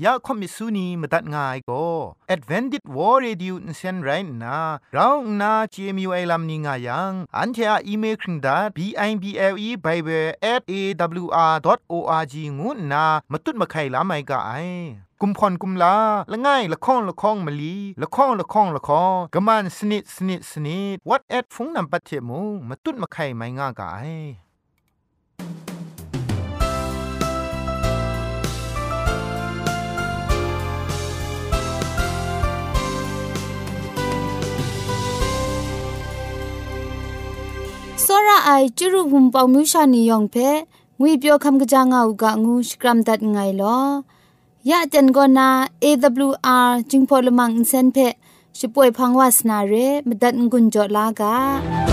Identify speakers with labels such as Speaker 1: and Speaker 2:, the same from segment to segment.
Speaker 1: ยาคอมิสุนีมตัดง่ายก็ Advented War Radio นเซนไรนะเราหน้า CMU ไอลัมนิงายังอันเทออีเมลคิงดา bible@awr.org งูนะมาตุ้ดมาไข่ลาไม่กะไอกุมพรกุมลาละง่ายละข้องละข้องมะลีละข้องละข้องละข้องกะมันสนิดสนิดสนิด what at ฟงนำปัจเจมูมาตุ้ดมาไข่ไม่ง่ากะไอ
Speaker 2: စောရအိုင်ကျရုဟုံပေါမြူရှာနီယောင်ဖဲငွေပြောခမ်ကကြငါဥကငူစကရမ်ဒတ်ငိုင်လောยะจันกอนา AWR จิงพอลมังอินเซนเพชิป่วยพังวาสนาเรมดัดงุนจอลากา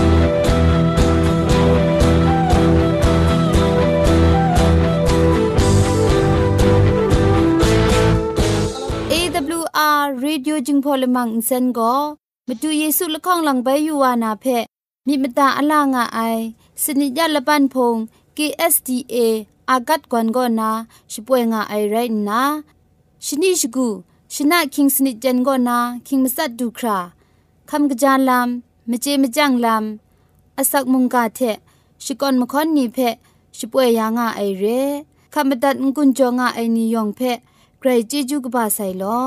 Speaker 2: AWR Radio จิงพอลมังอินเซนก็มาดูเยซูละข้องหลังใบยูวานาเพมีมตาอลางาไอสนิยะละปันพง KSDAอากัดกวนกอนาชิป่วยงาไอไรนะชนิชกูชนะคิงสนิจันกอนาคิงมัสัดดูคราคำกระจานลำมเจมจังลำอสักมุงกาเทชิกอนมคอนนีเพชิป่วยยางาไอเรคำบัดงกุนจงาไอนิยองเพไกรจีจูกบาไซลอ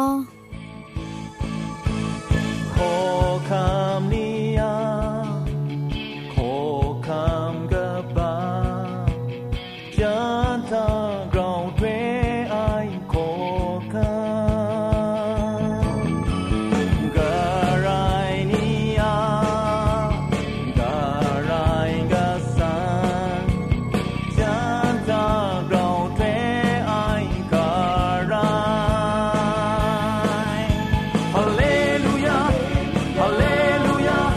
Speaker 3: ขอคำนิยาขอคำกับบายันทากราวเวไอขอคำการายนิยาการายกัสันยันทากราวเวไอการายฮาเลลูยาฮาเลลูยา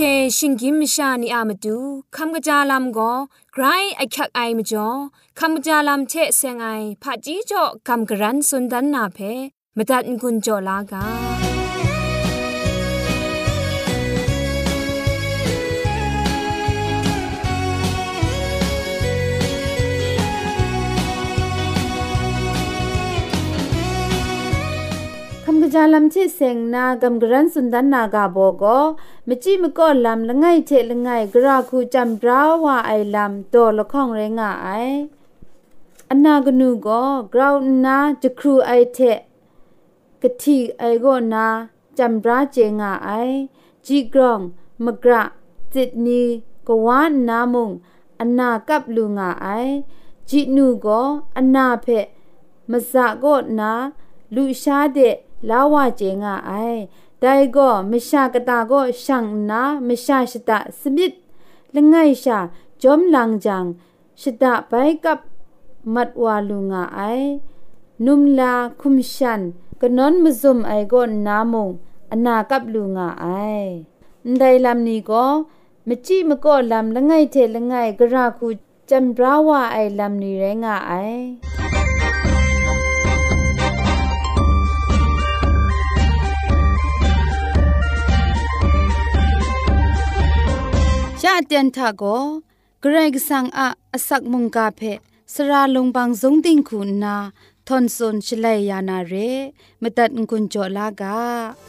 Speaker 4: ชิงกิมชานีอามาดูคำกะจาลำก็ไกรไอคักไอมจ่อคำกะจาลำเชเซงไอผาจีจ่อคำกะรันสุนดันนาเพมตัดกุญจ่อลากา
Speaker 2: คำกระจาลำเชเซงนากำกรันสุนดันนากาโบก็มจีมก็ลำละไงเชละไงกราคูจำราว่าไอลำโตละข้องเรงไออันนากนูก็กราวนาจะครูไอเทกะทิไอก็นาจำราเจงไอจีกรองมกระจิตนีก็วานนามุงอันนากับลุงไอจีนูก็อันนาเพมสะก็นาลูชาเดลาวาเจงไอได้ก็ไม่ชากตาก็ช่างนาไม่ชาชตะสมิดละไงชาจอมลังจังชตะไปกับมัดวาลุงไอนุมลาคุมชันกนอนมซุมไอก็นามงอนากับลุงไอได้ลำนี้ก็มจีมก็ลำละไงเทละไงกระคูจำราวาไอลำนี้แรงไอชาเตียนทาโกเกรกสังอาอสักมุงกาเพสระลงบางสงติงคุณนาทอนซนชลัยยานาเรมตัดกุญจลากา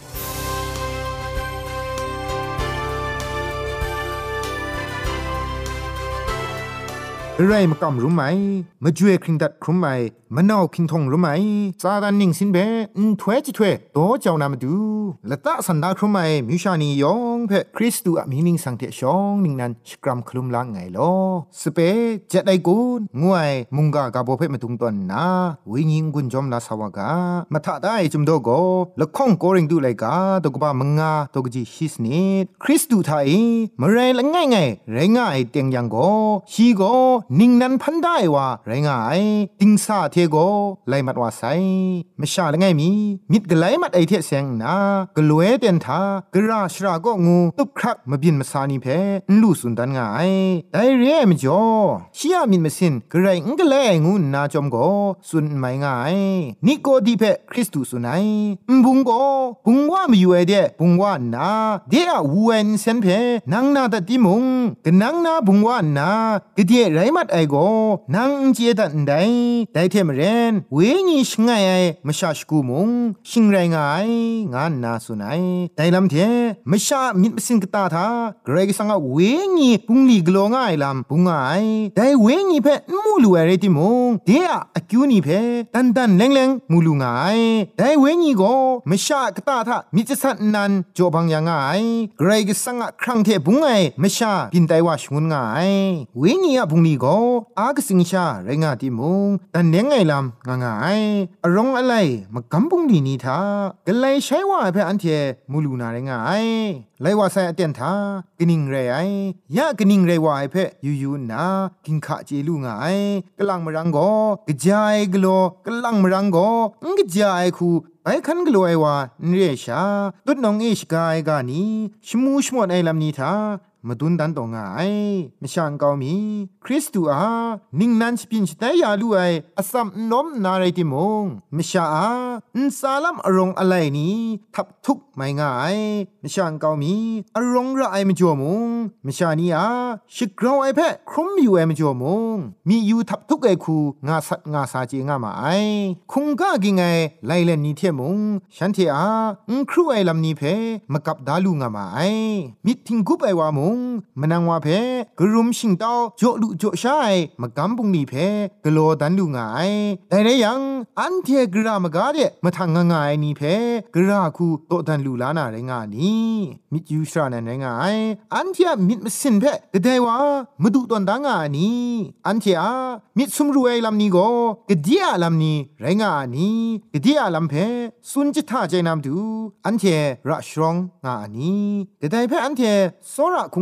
Speaker 1: ไรมากำรู้ไหมมาจ่วยคริงดัดครุมไหมมะนาวคิงทงรู้ไหมซาดานิ่งสินเบถวยจิถวยโตเจ้านามาดูละตะสันดาครุมไหมมิวชานียองเพคริสตูอะมีนิ่งสังเทชองนิ่งนั้นสกรัมคลุมลางไงลอสเปเจไดกูนงวยมุงกากาโบเพมาตุงตอนนาวิญิงกุนจอมลาสาวกามาทะได้จุมโดโกละข้องโกริงดูไลกาตกบามงาตกจีฮิสนิดคริสตูไทยมะเรละง่ายไงไรง่ายเตียงยังโกชีโกนิ่งนั้นพันได้ว่าไรงายติงซาเทโกไลมัดว่าไซไม่ชาละไงมีมิดกะไลมัดไอเทเซงนากะลวยเตียนทากะราชราก็งูตุกครักมาบินมาซานีเพลูสุนดันงายไดเรมจ่อชียมินมาสินกะไรกะไลงูนาจอมโกสุนไม่งายนิโกดีเพคริสตุสุนัยบุงโกบุงว่าไม่อยู่ไอเดบุงว่านาเดอะวูเอนเซนเพนังนาตะติมุงกะนังนาบุงว่านากะเดไรมัดไอโกนังเจตันไดไดเทมเรนเวงีชงไอมชาชกูมุงชิงไรงายงานนาสุนัยไดลำเทมชามิดมสินกตาทาเกรกสังaเวงีปุงลีกโลง่ายลำปุงไอไดเวงีเพมูลูเอเรติมุงเดอะอคิวนีเพตันตันแรงแรงมูลูง่ายไดเวงีโกมชากตาทามิจสันนันจอบังยังไงเกรกสังaครั้งเทปุงไอมชาบินไตว่าชงุนง่ายเวงีอะปุงลีโกอากสิงชาไรงาติมุงแต่เนงไงลำง่ายอรองอะไรมากำปุงดีนีทากะไลใช้ว่าเพื่ออันเทมูลูนาไรงายไลว่าใส่เตียนทากะนิงเรไอยะกะนิงเรว่าเพ่ยูนากินขะเจลูง่ายกะลังมรังโกกะจายกะโลกะลังมรังโกกะจายคูไอ้คันกลัวไอ้ว่าเนรชาตุดน้องเอชกายกานีชมูชมดไอ้ลำนี้ทามาดุนดันตองไงไม่ช่างเกามีคริสตูอานิ่งนันสปินชไตยาลูไออสัมนมนาไรติมงไม่ช่าอินซาลัมอรงอะไรนี้ทับทุกไม่ง่ายไม่ช่างเกามีอรงระไอไม่จัวมงไม่ช่านี้ชิกราวไอแพครุมอยู่ไอไม่จัวมงมีอยู่ทับทุกไอคูงาสัตงาสาเจงามาไอคงก้ากิงไงไลเลนนี้เทมงฉันเทครูไอลำนี้เพมากับดาลูงามาไอมิดทิงกุบไอวามงมนังว่าเพกรุมชิงเต้าโจลุโจชายมากำปุงนี่เพกโลดันดูง่ายแต่ได้ยังอันเทกรามกาเดมาทางง่ายนี่เพกราคูโตดันลูลานาไรงานี่มิดยูชรานันไรงายอันเทมิดมสินเพกได้ว่ามาดูตอนดังานี่อันเทมิดซุมรวยลำนี้ก็กะเดียลำนี้ไรงานี่กะเดียลำเพสุนจิตาใจนำดูอันเทระชรองงานี่แต่ได้เพอันเทโซระคุง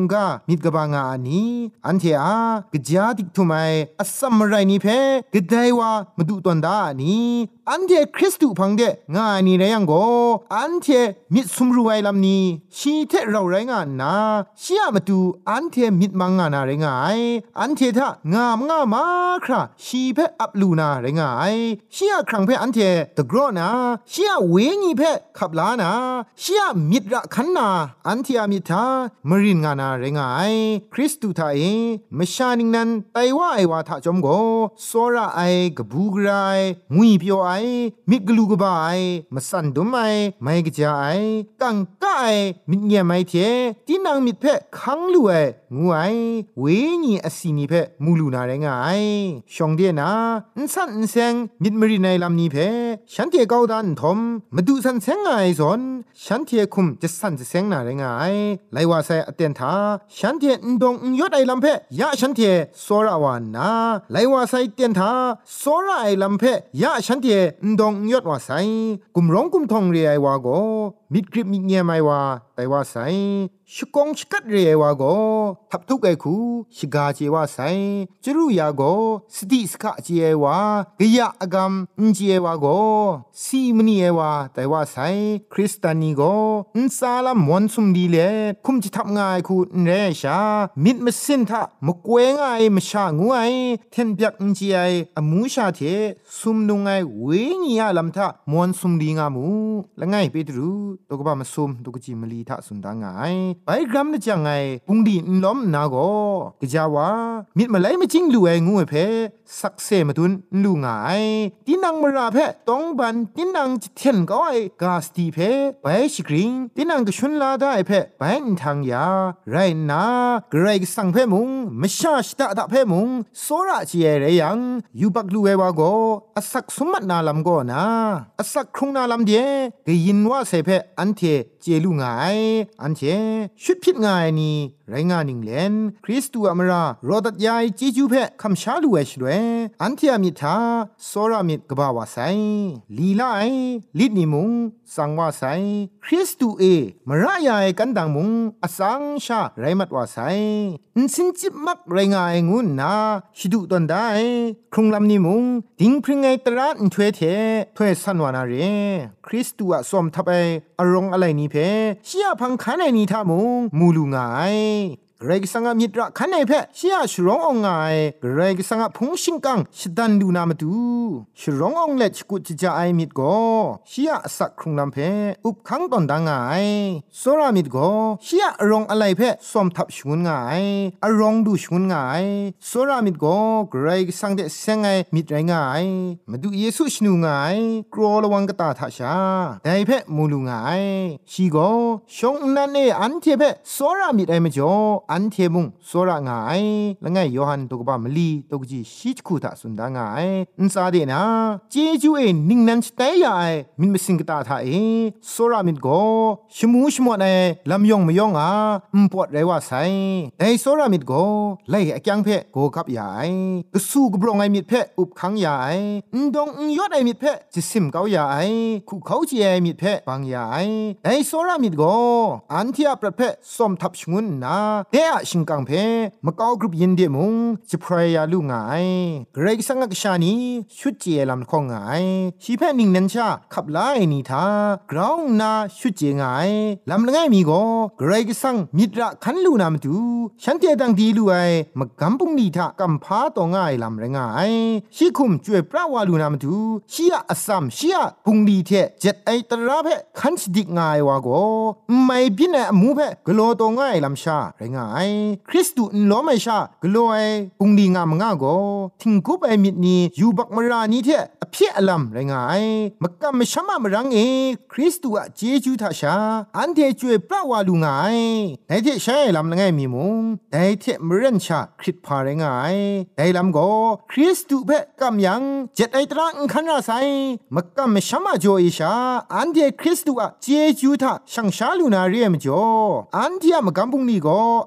Speaker 1: งกามิดกบางานีอันเทอากะจาติกทุไมอัสสัมไรนี่เพกะไดว่ามาดูตอนดานีอันเทคริสตุพังเดงานีไรยังโกอันเทมิดซุมรูไอลำนี้ชีเทเราไรงานนาชียมาดูอันเทมิดมังงานาไรงายอันเททะงามมาคราชีเพอับลูนาไรงายชียครั้งเพอันเทตะกรอนาชียเวงีเพขับลานาชียมิดระคันนาอันเทอามิทามรินงานาไรงายคริสตุทาเอมชานิงนันไตว่าไอวาทะจอมโกโซระไอกะบูกรายงุยเปียวไอมิกลูกบายมาสันดุมไอไม่กะจาไอกังกะไอมิเงียไม่เทตินังมิดเพคังลูไองูไอเวงีอสีนีเพมูลูนาไรงายชองเดียนาอินสันอินเซงมิดมรินไอลำนี้เพฉันเทกาวดันทอมมาดูสันเซงไอซอนฉันเทคุมจะสันจะเซงนาไรงายไลว่าไซอเตนทาฉันเทอินดงยอดไอลำเพยะฉันเทโซระวานาไลว่าไซเตนทาโซระไอลำเพยะฉันเทอินดงยอดว่าไซกุมร้องกุมทองเรียไอวาโกมิดกริบมิเงียไม่ว่าแต่ว่าไซชิกงชิกัดเรียวาโกทับทุกไอคูชิกาเจว่าไซจรุยาโกสติสกะเจวากะยะอากำอินเจวาโกซีมนีเอวาแต่ว่าไซคริสตานีโกอินซาลามวนซุมดีเลคุมจิทับงายคูเรชามิดมสินทะมกเวงไอมชางูไอเทนเปียกอินเจไออมูชาเทซุมนุงไอเวงียาลัมทะมวนซุมดีงามูละไงเปตรูตกบะมซุมตกจิมลีทะสุนดางไงไปกรัมนะจังไงปุงดีนล้อมนาโกกะจาวามิดมาไลไม่จริงลู่ไองูเพสักเซมาตุนลู่งายตินังมราเพต้องบันตินังจิเทนก็ไอกาสตีเพไปชิกริงตินังก็ชุนลาได้เพไปอินทางยาไรนากระไรก็สั่งเพมุงมชาชตะตะเพมุงโซระเจเรยังยูบักลู่ไอวาโกอสักสมมัดนาลำโกนาอสักครุงนาลำเดียกยินว่าเซเพอันเทเจลู่งายอันเทชุดพิษงายนี่ไรงานิงเลนคริสตูอเมรารอดัดยายจีจูเพคำชาลูเอชด้วยอันเทียมิทาโซรามิดกบาวาไซลีลาไอลิดนิมุงสังวาไซคริสตูเอมรายายกันดังมุงอสังชาไรมัดวาไซอินสินจิบมักไรงายงูนาชิดุตอนได้ครุงลำนิมุงดิงพริงไอตระอินถวยเทถวยสันวานาเรคริสตูอะสมทับไออารมณ์อะไรนี่เพเชียพังคันไอนี่ทามุงมูลูงายเกรกสังมิตรคันไอเพเชียชร้ององไงเกรกสังพงชิงกังชิดันดูนามาดูชร้ององเล็ดกุจิจาไอมิดโกเชียสักครุงลำเพอุบขังตอนดังไงโซรามิดโกเชียรองอะไรเพสมทับชงุนไงอารองดูชงุนไงโซรามิดโกเกรกสังเดเซงไอมิดไรไงมาดูเยซูชนูไงกรอระวังกตาทัชาได้เพมูลูไงชีโกชงนันเออันเทเพโซรามิดไอมจ่ออันเทมุงโซระงายละไงโยฮันตกบะมลีตกจีชิจคูตาสุนดางายอินซาเดนะเจจูเอนิงนันสเตยาไอมินมสิงกตาทาเอโซระมิดโกชมูชมวดไอลำยองมยองอาปวดไรว่าไซไอโซระมิดโกไลอะจังเพโกกับยายกสู้กบรองไอมิดเพอุบขังยายดงยอดไอมิดเพจิสิมเกายายคู่เขาจีไอมิดเพบางยายไอโซระมิดโกอันที่อัปรเพสมทับชงุนนาเดะชิงกังเพมะกาวกรุบยินเดมุงจิพรายาลูงายเกรกสังกชานีชุดเจลำคองายชีเพนิงนันชาขับไล่นีทากราวนาชุดเจงายลำละไงมีโกเกรกสังมิตรคันลูนามตูฉันเตดังดีลูไอมะกัมปุงนีทากัมพาตองายลำละไงชีคุมจ่วยปราวาลูนามตูชียอสัมชียปุงดีเทเจ็ดไอตระเพคันสดิกงายวาโกไม่บินอมูเพกโลตองายลำชาไรงายคริสตูนล้อไม่ชากลัวไอปุงดีงามงาโกทิงกุบไอมิดนียูบักมรานีเทอเพียอลัมไรงายมักกะมชะมะมรังเอคริสตูอะเจจูทาชาอันเทจวยปราวาลูงายไดเทใช้ลำละไงมีมุงไดเทมรันชาคริสพาไรงายไดลำโกคริสตูเพกำยังเจ็ดไอตรังคันราไซมักกะมชะมะโจอีชาอันเทคริสตูอะเจจูทาช่างชาลูนาเรียมโจอันเทมะกัมปุงนีโก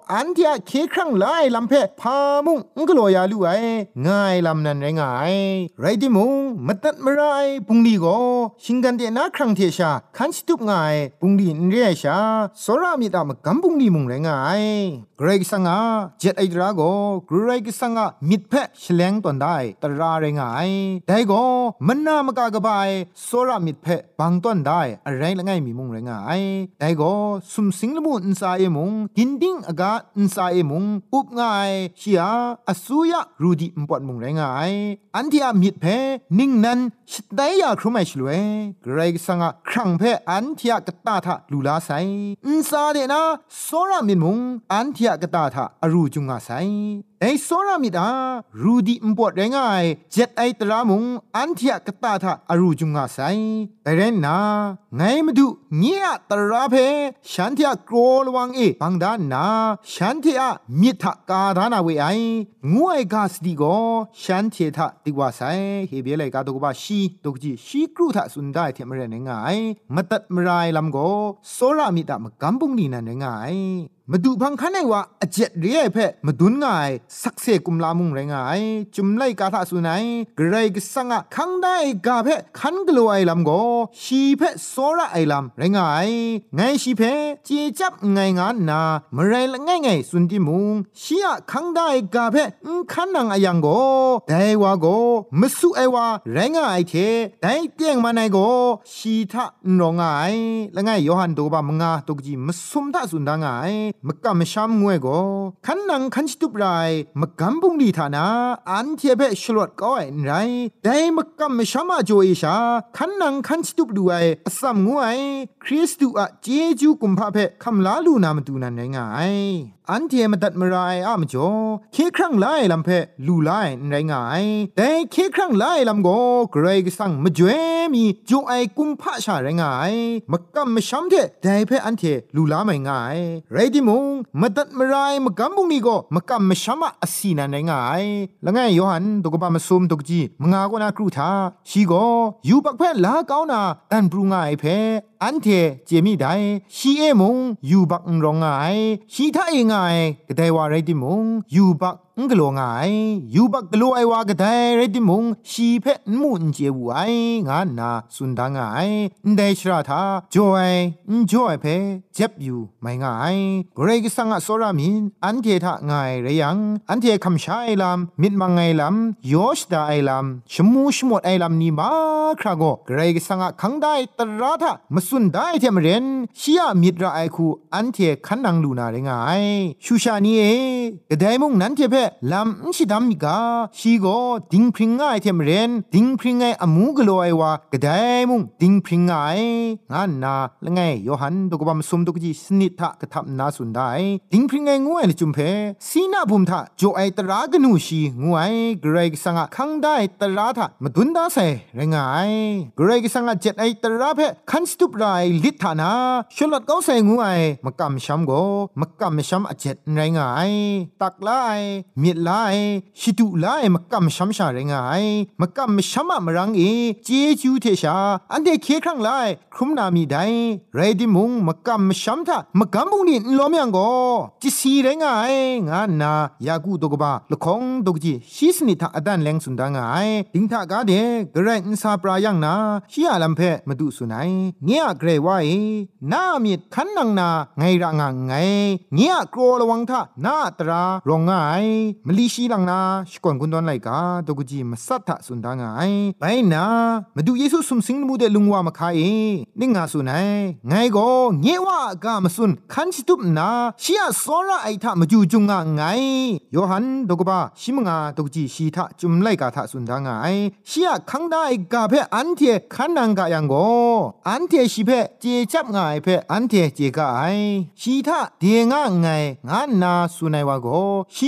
Speaker 1: อันที่เคครั้งไล่ลำเพพามุงก็ลอยาลุไอง่ายลำนั้นไรงายไรดิมุงมัดตัดมไรปุงดีก็ชิงกันเดนักครั้งเทชาคันสตุบง่ายปุงดีนเรียชาสรามีตามกำปุงดีมุงไรงายเกรกสังอาเจ็ดไอดราโกเกรกสังอามิดเพะเฉลงตอนได้ตราไรงายได้ก็มันนามกากบายสรามิดเพะบางตอนได้อะไรละง่ายมีมุงไรงายได้ก็สุมสิงละมุนสาเอมุงกินดิ้งอากาศสาเอมุงอุบง่ายเชียอสุยะรูดีมปอดมุงไรงายอันที่อามิดเพนิ่งนั้นชิดได้ยาครุไม่ชลวยเกรกสังอาครั้งเพอันที่กตาทะลูลาไซสาเดนะสรามิดมุงอันที่กตาทะอรูจุงอาไซไอสรามิดารูดีมปอดไรงายเจ็ดไอตรามุงอันที่กตาทะอรูจุงอาไซแต่เรนนาไงมาดูเงียตราเพฉันที่กรลวังบังดานนาฉันที่มิทะกาดานาเวไองวยกาสติโกฉันที่ทะติวาไซเฮเบเลยกาตกบาชีตกจีชีกรูทะสุนได้เทมเรนง่ายมาตัดมรายลำโกสรามิดามกำปุงนีนันง่ายมาดูพังคันไอว่าอเจ็ดเรียเพมาดุนง่ายสักเซกุมลามุงไรงายจุมไลกาทะสุนัยเกรกสังะคังได้กาเพคันกลัวไอลำโกชีเพสระไอลำไรงายไงชีเพจีจับไงงานนามไรละไงไงสุนติมุงชีอะคังได้กาเพคันนังอายังโกได้ว่าโกมสุไอว่าไรงายเทได้เตียงมาไนโกชีทะนองไงละไงโยฮันโตบามงาตกจีมสุมทะสุนดางายมกำมช้ำงวยก็ขันนังขันชิตุปไรมกำบุงดีฐานะอันเทียเบชลวดก็ไอ้ไรแต่มกำมช้ำมาโจอิชาขันนังขันชิตุปดูไอ้สัมงวยคริสตุอะเจจูกุมภาเพคำลาลูนามตูนันไงไงอันเทียมตัดมรายมจ่อเคครั้งไล่ลำเพลูไล่ไรงายแต่เคครั้งไล่ลำโกเกรกสังมจ่วยมีจ่อไอกุมภาชาไรงายมกำมช้ำเทแต่เพอันเทลูลาไม่ง่ายไรดิมุงมาตัดมรายมกำบุงนี่ก็มกำมช้ำอสีนันไรงายละไงโยฮันตกบามซุมตกจีมงาก็น่ากรูทาชีก็อยู่ปักเพลาเก้านาตันปรุงง่ายเพอันเทเจมีได้ชีเอมงอยู่บักรองง่ายชีท่าเองง่ายก็ได้ว่าไรดิมงอยู่บักกลัวง่ายอยู่บักกลัวไอว่าก็ได้ไรดิมงชีเพมุนเจวไองานนาสุนดาง่ายได้ชราทาจอยจอยเพเจ็บอยู่ไม่ง่ายเกรกสังอสรามินอันเทท่าง่ายไรยังอันเทคำชาไอลำมิดมังไอลำยอชดาไอลำชมูชมดไอลำนี่มาคราโกเกรกสังขังได้ตราทามสุนได้เทมเรนชียมิตรไอคูอันเทคันนังลูนาไรงายชูชานีกระไดมุงนั้นเทเพลำชิดามิกาชีโกดิงพริงไอเทมเรนดิงพริงไออมูกโลไอวากระไดมุงดิงพริงไองานนาละไงโยฮันตกบามซุมตกจีสนิทะกะทับนาสุนได้ดิงพริงไองวยละจุมเพสีนาบุมทะโจไอตรากนูชีงวยเกรกสังะคังได้ตราทะมดุนดาเซไรงายเกรกสังะเจ็ดไอตราเพคันสตุปไรลิทานาชลดก็ใส่งูไอมกำช้ำโกมกำช้ำอเจ็ดไรงายตักไลมีดไลชิตุไลมกำช้ำชาไรงายมกำช้ำมรังเจจูเทชาอันเดเคครั้งไลครุมนามีไดไรดิมุงมกำช้ำทามกำบุงนี่ล้อมยังโกจิสีไรงายงานนายากูตกบาละคงตกจีชีสนิทาอดันแรงสุนดางายดิงทากาเดกระไรอินซาปรายังนาชียาลัมเพมาดูสุนัยเงียเกรไว้น้ามีดขันนังนาไงระงังไงเงียกลัวระวังท่าน้าตรารองไงมลีชีลังนาชกวนกุนดอนไลกาตกุจีมาสัทธะสุนดางไงไปนามาดูเยซูสุมสิงมูเดลุงวามาคายนิ่งาสุนัยไงก็เงียว่ากามาสุนคันชิตุปนาชียสอระไอท่ามาจูจุงไงโยฮันตกบาชิมงาตกุจีชีท่าจุมไลกาท่าสุนดางไงชียคังได้กาเพอันเทขันนังกายังโกอันเทชิเพเจจับง่ายเพอันเทเจกาไอชีทะเดียงง่ายงานนาสุนัยวาโกชีเรงง่าย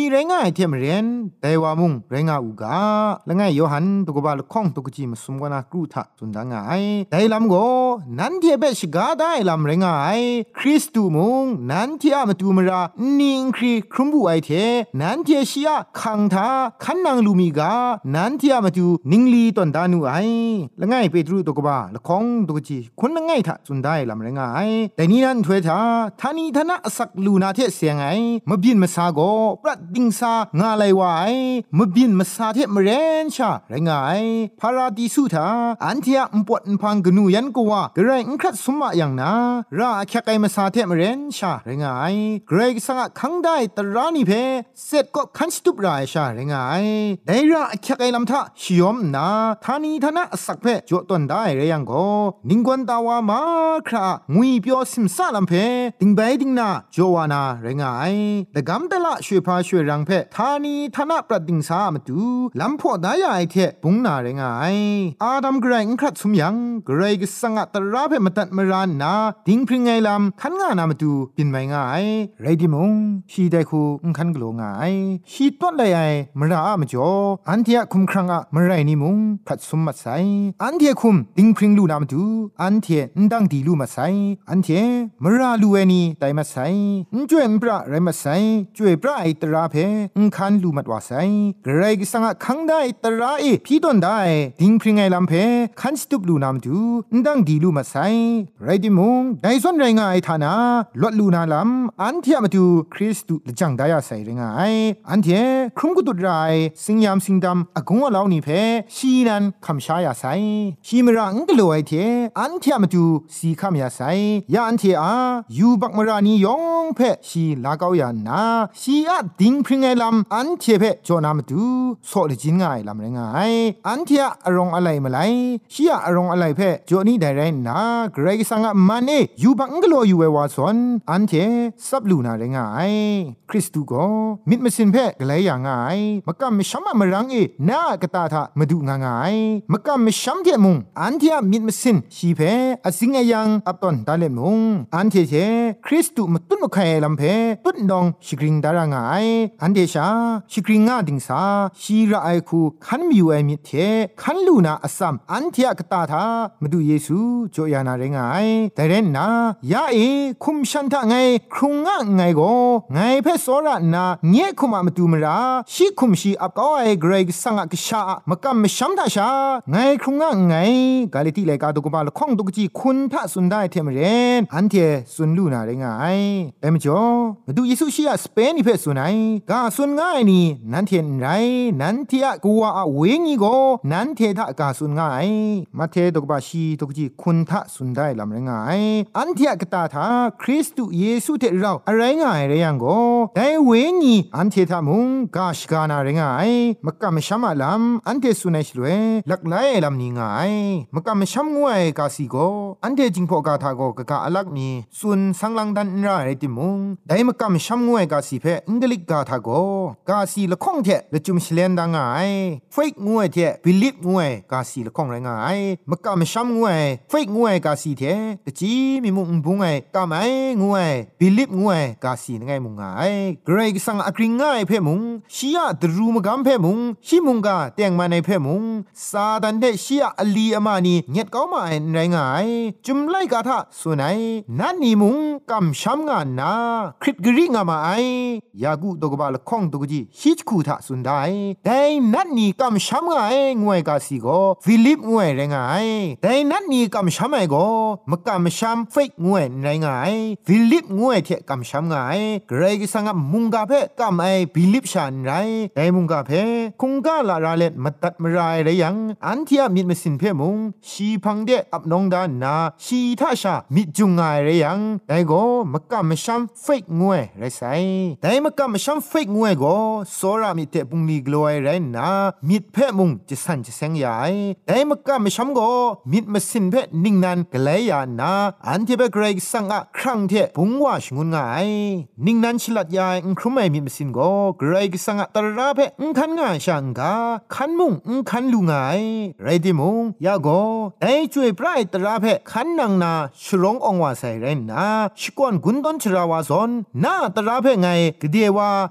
Speaker 1: เทมเรนแต่ว่ามุงเรงาอูกาละไงโยหันตุกบาลข้องตุกจีมสมกนากรูทะสุนดางไงแต่ลำโกนันเทเบชกาได้ลำเรงไอคริสตูมุงนันเทียมาตูมรานิงครีครุมบูไอเทนันเทียชียคังทาขันนางลูมีกานันเทียมาตูนิงลีตอนดานูไอละไงเปตรูตุกบาละข้องตุกจีคนละไงทะสุนได้ลำเรงไอแต่นี้นั้นถวยทาทานีทนะสักลูนาเทเสียงไอมบินมาซาโกปรัดดิงซางาไลวายมบินมาซาเทมเรนชาไรงายพาราดิสุธาอันเทียมปวดพังกนูยันกว่ากระไรอังคัดสมะอย่างนาราแค่ไกมาซาเทมเรนชาไรงายเกรกสังขังได้ตรานิเพเสร็จก็คันสตุปรายชาไรงายได้ราแค่ไกลำทะชิยมนาทานีทนะสักเพจตนได้เรียงโกนิงกวนตาวามาครางุยเปียวสิมซาลำเพติงใบติงนาโจวานาไรงายแต่กำตละช่วยพาช่วยรังเพทานีทนะปรัดดิงซามาดูลำพอได้ไอเทปุงนาไรงายอาดัมเกรงครัดสมยังเกรกสังตราเพมตัดมรานนาดิงพริงไงลำขันงานามาดูปินไม่ง่ายไรดิมงชีได้คูขันกลัวง่ายชีต้นเลยไอมรามาจ่ออันเทียคุมครังอะมไรนิมงพัดสมมาใส่อันเทียคุมดิงพริงลูนามาดูอันเทียนดังดีลูมาใส่อันเทียมราลูเอนีไตมาใส่จ่วยมปราไรมาใส่จ่วยปราไอตราเพขันลูมัดว่าใส่เกรกสังขังได้ตราเอพี่ต้นได้ดิงพริงไงลำเพขันสตุบลูนามดูดังดีลูมาใส่ไรดิมงไดส่วนไรงายฐานะลดลูนาลำอันเทียมาดูคริสตุละจังได้ใส่ไรงายอันเทียครุมกุตุไรสิงยามสิงดำอากงว่าเหล่านี้เพชีนันคำชายาใส่ชีมรังกลัวไอเทอันเทียมาดูสีคำยาใส่ยาอันเทียยูบักมรานียองเพชีลาเกายันนาชีอะดิงพริงไงลำอันเทียเพจนามาดูโซลิจินไงลำไรงายอันเทียอรองอะไรมาไลชีอะอรองอะไรเพจนี่ได้ไรนาเกรกสังมันเอยูบักกลัวอยู่เววาสอนอันเทซับลูนาไรงายคริสตูก็มิดมสินเพกลายอย่างง่ายมกะมชัมมรังเอนากะตาทะมาดูง่ายมกะมชัมเทมุงอันเทมิดมสินชีเพอสิงเอยังอับตอนตาเลมุงอันเทเทคริสตูมตุนมะไคลัมเพตุนดองชิกริงดารางายอันเดชาชิกริงงาดิงซาชีระไอคูคันมิวไอมิเทคันลูนาอสัมอันเทกะตาทามาดูเยซูโจยานาเรงายแต่เรนนายาเอคุมชันทะไงครุงงะไงโกไงเพสอระนาเงี้ยคุมามาดูมราชิคุมชีอับก้าวไอเกรกสังกชามกำมชัมทาชาไงครุงงะไงกาลิติเลกาตุกบาลข้องตุกจีคุณทะสุนได้เทมเรนอันเทสุนลูนาเรงายเอ็มจ่อมาดูเยซูชียสเปนนี่เพสุนัยกาสุนง่ายนี่นันเทนไรนันเทียกัวเวงีโกนันเททะกาสุนง่ายมาเทตุกบาชีตุกจีคุณทะสุนได้ลำเรงายอันเทียกตาทาคริสตุเยซูเทเราอะไรง่ายเรียงโกแต่เวงีอันเททามุงกาชกานาเรงายมกะมชัมลำอันเทสุนัยชลเวลักไลลำนี้ง่ายมกะมชัมงวยกาสีโกอันเทจิงพอกาทาโกกะอลักนี้สุนสังลังดันราเรติมุงได้มกะมชัมงวยกาสีเพอิงกลิกกาทาโกกาสีละข้องเทละจุมชเลนดังง่ายเฟกงวยเทบิลิบงวยกาสีละข้องไรงายมกะมชัมงวยเฟกงวยกาสีเทตะจีมีมุงบุงไงกะไมงวยบิลิบงวยกาสีไงมุงง่ายเกรกสังอกริงง่ายเพมุงชียดรูมกำเพมุงชิมุงกาเตียงมาในเพมุงซาดันเดชียอลีอมานีเงียดก้าวมาไรงายจุมไลกาทะสุนัยนันนีมุงกำช้ำงานนาคริตกริงามาไอยากูตกบาลข้องตกจีฮิจคูทะสุนได้แต่นันนีกำช้ำงายงวยกาสีโกฟิลิปงวยไรงายแต่นันนีกำช้ำไอโกมกำช้ำเฟกงวยไรงายฟิลิปงวยเทกำช้ำงายเกรกสังมุงกาเพกำไอฟิลิปชันไรแต่มุงกาเพคงกาลาราเลตมัดตัดมรายไรยังอันเทียมิดมสินเพมุงชีพังเดอับนองดานนาชีท่าชามิดจุงไงไรยังแต่โกมกำมชัมเฟกงวยไรไซแต่มกำมชัมเฟกงวยโกโซรามิเตปุงลีกลอยไรนามิดเพมุงจะสันจะเซงใหญ่แต่มกำมชัมโกมิดมสินเพนิ่งนันกะเลยานาอันเทเบเกรกสังอะครั้งเทปุงว่าชงุนไงนิ่งนันฉลัดยายครุไม่มิดมสินโกเกรกสังอะตระเพคันง่ายช่างกาคันมุงคันลุงไงไรดิมุงยาโกแต่ช่วยปลายตระเพคันนางนาชรององว่าใส่เรนนาชิกวนกุนดอนชราวาซอนนาตระเพไงกเดียว่าส่งไง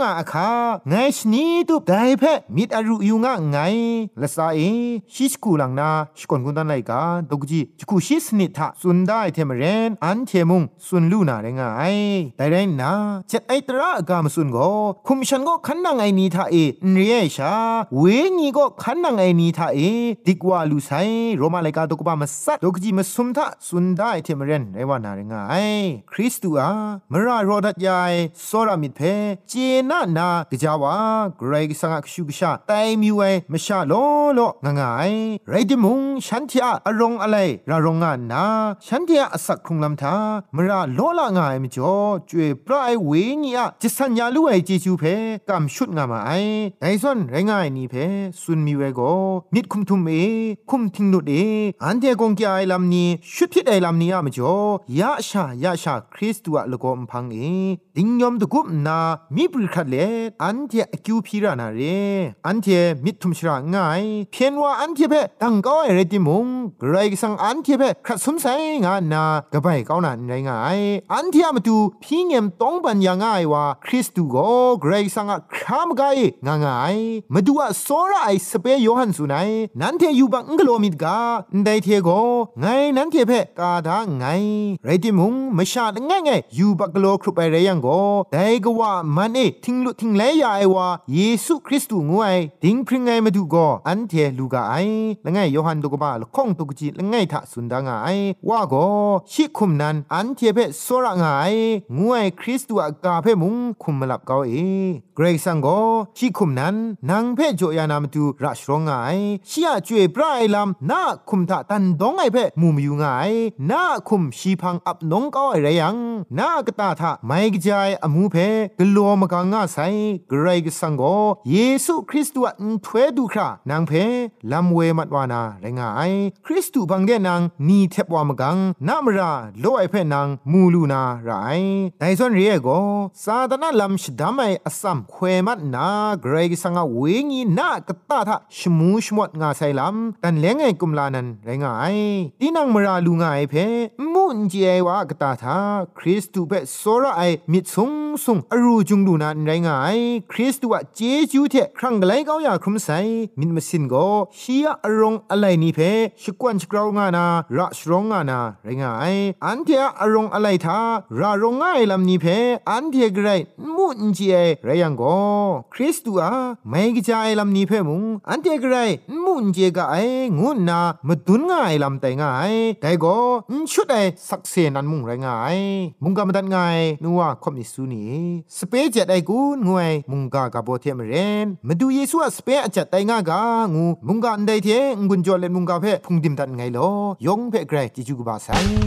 Speaker 1: อาคาไงชนีตุบไดเพมิดอรุยุงะไงละซาเอชิสกูลังนาชกอนกุนตันไลกาดกจีจกูชิสนิทะสุนได้เทมเรนอันเทมุงสุนลูนาเรงไอแต่ไรนาเจ็ดไอตระกามสุนโกคุมฉันก็ขันนังไอนีทาเอเรียชาเวงีก็ขันนังไอนีทาเอดิกวาลูไซโรมาไลกาดกบามาสัตดกจีมาสุมทะสุนได้เทมเรนเรวานาเรงไอคริสตูอามรารอดัดยายโซรามิดเพเจน่านากะจาวาเกรกสังกชุกชาไตมิเวมชาโลโลงงายไรดิมุงฉันเทียอารองอะไรรารงงานนาฉันเทียอสักครุงลำทามราโลละงายมจ่อจวยปลายเวงีอะจิสัญญาลุไอเจจูเพกำชุดงามาไอไอซอนไรงายนี่เพสุนมีเวโกมิดคุมทุมเอคุมทิงนุดเออันเทกงกายลำนี้ชุดพิดไอลำนี้อะมจ่อยะชาคริสตัวละกอมพังเอดิงยอมตะกุมนามีปริคัดเลอันเทอคิวพีรานาเรอันเทมิดทุมชรางายเพียนว่าอันเทเพตังก้อยเรติมุงไรสังอันเทเพขัดสมใสงานนากะไปก้าวนันไรงายอันเทมาดูพี่เงมต้องบัญญังายว่าคริสตูโกไกรสังครามกายงางายมาดูว่าโซระไอสเปยโยฮันสุนัยนั้นเทอยู่บังกโลมิดกาได้เทโกไงนั้นเทเพกาดาไงไรติมุงมชาดง่ายอยู่บักกโลครุไปเรยังโกได้ก็ว่ามันทิ้งลุทิ้งเลยยาไอว่าเยซูคริสต์งวยดิ้งพริงไงมาดูก็อันเทลูกาไอละไงโยฮันตุกบาลข้องตุกจีละไงทะสุนดางไอว่าก็ชิคุมนั้นอันเทเพโซระไงงวยคริสต์กาเพมุงคุมมาลับเกาเกรซังก็ชิคุมนั้นนางเพจโยยานามตูราชรองไงชิอาจวยปรายลำนาคุมทะตันดองไอเพมุมอยู่ไงนาคุมชีพังอับนงเกาไอไรยังนากตาทะไม่กจายอมูเพกลัวมกางาไซเกรกซังก็เยซูคริสต์อันถวยดูครานางเพลำเวมัดวานาไรงายคริสต์บังเดนางนีเทปวามกังนามราโลไอเพนางมูลูนาไรไดซอนเรียก็ซาตานาลำชดามไออสัมเควมัดนาเกรกซังเวงีนากตาทะชมูชมดงาไซลำตันเลงไอกุมลานันไรงายตีนางมราลูงายเพมุนเจวากตาทาคริสต์เพโซระไอมิดซุงอรูจุงดูนันไรงายคริสต์เจจูเทครั้งไกลก็อยากครุมไซมิดมสินก็ชียอารองอะไรนี่เพชกวนชกราวงานาระชรองงานาไรงายอันเทอารองอะไรทาระรองง่ายลำนี้เพอันเทไกรมุนเจไรยังก็คริสต์ไม่กจายลำนี้เพมุงอันเทไกรมุนเจก็ไองุนนามาดุนง่ายลำแต่ง่ายแต่ก็ชุดไอสักเซนันมุงไรงายมุงกำดันง่ายนัวคอมิสูนีสเปเจไอกูงวยมุงกากาโบเทมเรนมาดูเยซูสเปอจัดไองากางูมุงกาอันใดเทงุนจอเลมุงกาเพพุงดิมตันไงลอยงเพไกรจิจูกบาไซ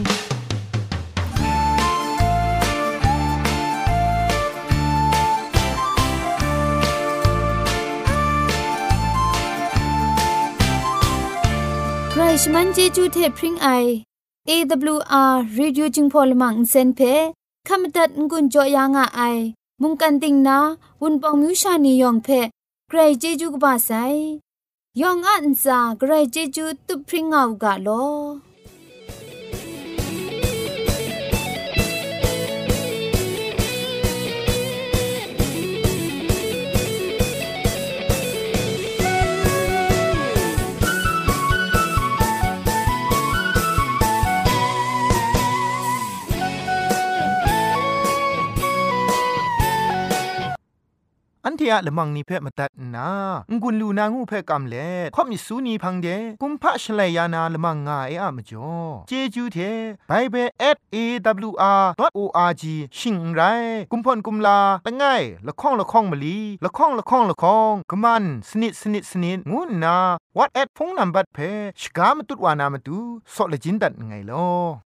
Speaker 2: ไรชมันเจจูเทพริงไอ AWR Radio จึงพอลมังเซนเพขมตัดงุนจอยางอ้ายมุงกันติงนาวุนปองมิวชานียองเพเกรเจจูกบาไซยองอันซาเกรเจจูตุพริงเอากาโล
Speaker 1: อันเทียละมังนิเพ่มาตัดนางุนลูนางูเพ่กำเล่ข่อมิสูนีพังเดกุมพะชเลยานาละมังงาเออะมจ่อเจจูเทไปเบ@awr.org ชิงไรกุมพ่นกุมลาละง่ายละข้องมะลีละข้องกะมันสนิดงูนา WhatsApp พงนัมบัดเพ่ชกามตุดวานามตุซอเลจินดัดไงลอ